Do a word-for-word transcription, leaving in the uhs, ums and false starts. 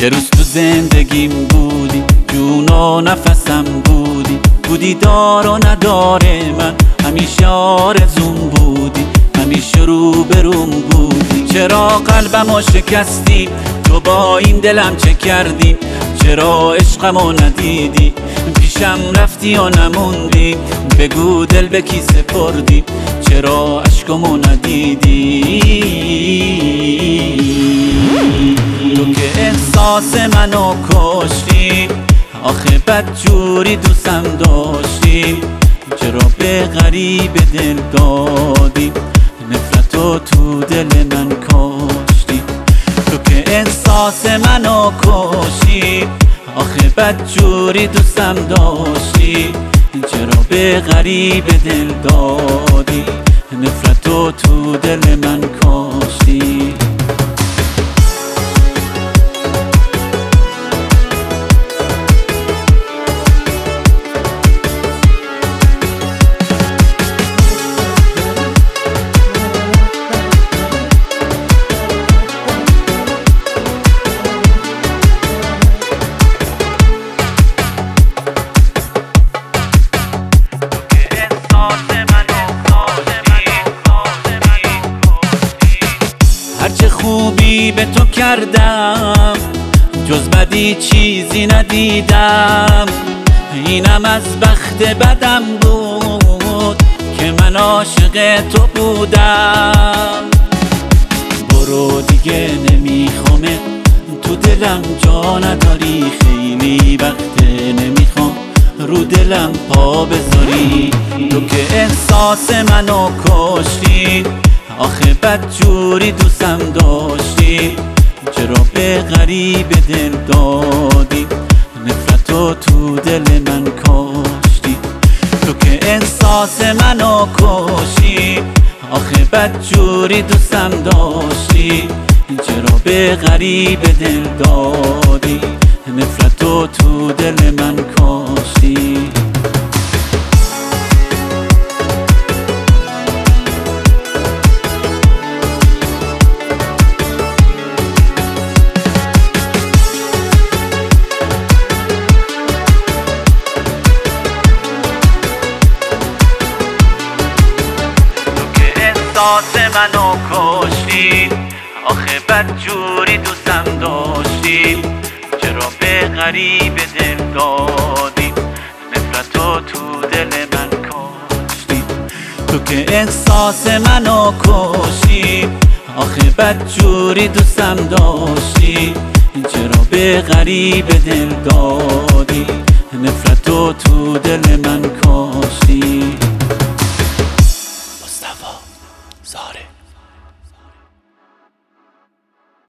یه روز تو زندگیم بودی، جون و نفسم بودی، بودی دار و نداره من، همیشه آرزوم بودی، همیشه رو بروم بودی. چرا قلبمو شکستی؟ تو با این دلم چه کردی؟ چرا عشقمو ندیدی؟ پیشم رفتی و نموندی، بگو دل به کی سپردی؟ چرا عشقمو ندیدی؟ تو که احساس منو کشتی، آخه بدجوری دوستم داشتی، چرا به غریب دل دادی؟ نفرتو تو دل من کاشتی. تو که احساس منو کشتی، آخه بدجوری دوستم داشتی، چرا به غریب دل دادی؟ نفرتو تو دل من کاشتی. هرچه خوبی به تو کردم، جز بدی چیزی ندیدم. اینم از بخت بدم بود که من عاشق تو بودم. برو دیگه نمیخوامه، تو دلم جا نداری، خیلی وقت نمیخوام رو دلم پا بذاری. تو که احساس منو کشتی، آخه بدجوری دوستم داشتی، چرا به غریب دل دادی؟ نفرتو تو دل من کاشتی. تو که احساس منو کشتی، آخه بدجوری دوستم داشتی، چرا به غریب دل دادی؟ نفرتو تو دل من کاشتی. احساس منو کشتی، آخه بدجوری دوستم داشتی، چرا به غریب دل دادی؟ نفرتو تو دل من کاشتی. تو که احساس منو کشتی، آخه بدجوری دوستم داشتی، چرا به غریب دل دادی؟ نفرتو تو دل من کاشتی.